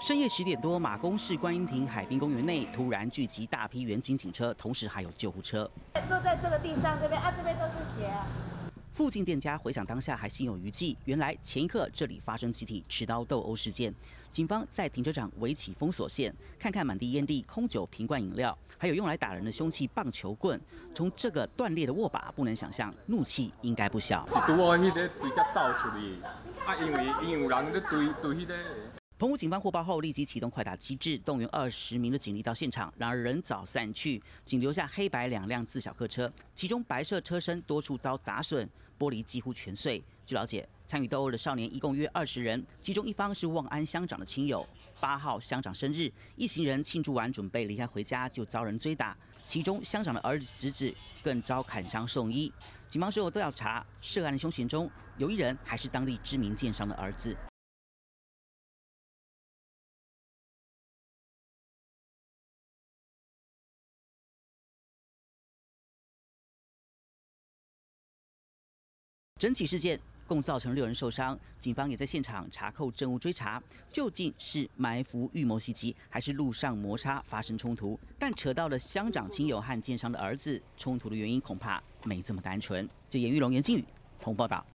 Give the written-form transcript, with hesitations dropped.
深夜10点多，马公市观音亭海滨公园内突然聚集大批远警警车，同时还有救护车。 坐在这个地上这边啊，这边都是血啊。 附近店家回想当下还心有余悸，原来前一刻这里发生集体持刀斗殴事件。警方在停车场围起封锁线，看看满地烟蒂、空酒、瓶罐饮料，还有用来打人的凶器棒球棍。从这个断裂的握把，不能想象怒气应该不小。 是拄好迄个对才走出去，因为有人咧对迄个。 澎湖警方获报后，立即启动快打机制，动员20名的警力到现场。然而人早散去，仅留下黑白2辆自小客车，其中白色车身多处遭砸损，玻璃几乎全碎。据了解，参与斗殴的少年一共约20人，其中一方是望安乡长的亲友。8号乡长生日，一行人庆祝完准备离开回家，就遭人追打，其中乡长的儿子、侄子更遭砍伤送医。警方事后都要查，涉案的凶嫌中有1人还是当地知名建商的儿子。整起事件共造成6人受伤，警方也在现场查扣证物追查，究竟是埋伏预谋袭击，还是路上摩擦发生冲突？但扯到了乡长亲友和建商的儿子，冲突的原因恐怕没这么单纯。这严玉龙、严靖宇同报道。